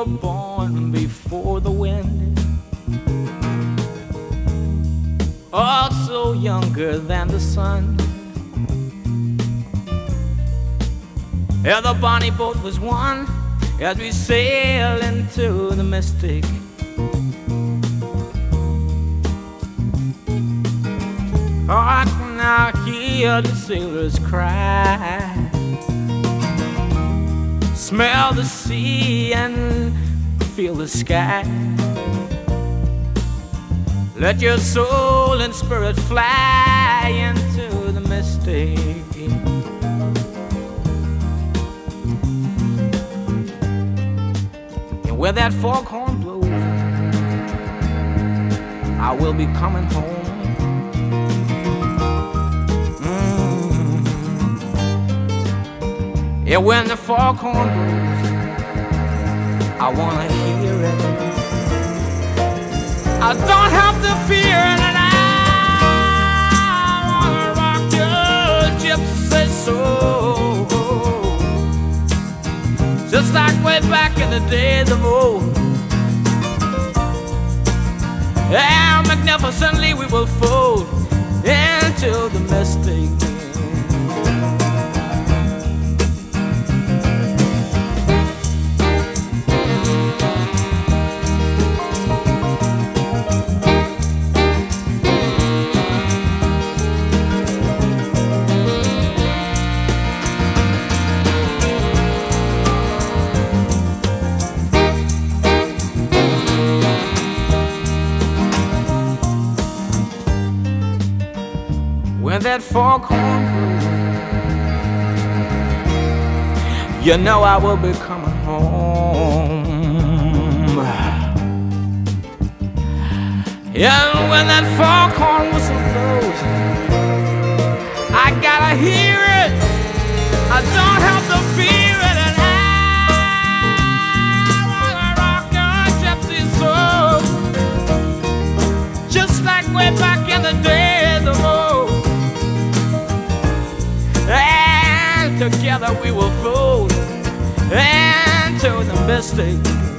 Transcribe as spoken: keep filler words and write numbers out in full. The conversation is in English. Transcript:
were born before the wind, also younger than the sun. Yeah, the bonnie boat was one as we sail into the mystic. Oh, I can now hear the sailors cry, smell the sea and feel the sky. Let your soul and spirit fly into the mystic. And where that foghorn blows, I will be coming home. Yeah, when the foghorn blows, I wanna hear it. I don't have to fear it, and I wanna rock your gypsy soul, just like way back in the days of old. And magnificently we will fold into the mystic. When that foghorn blows, you know I will be coming home. Yeah, when that foghorn whistle blows, I gotta hear it. I don't have to fear it, and I wanna rock your gypsy soul, just like way back in the days of old. And together we will fold into the mystic.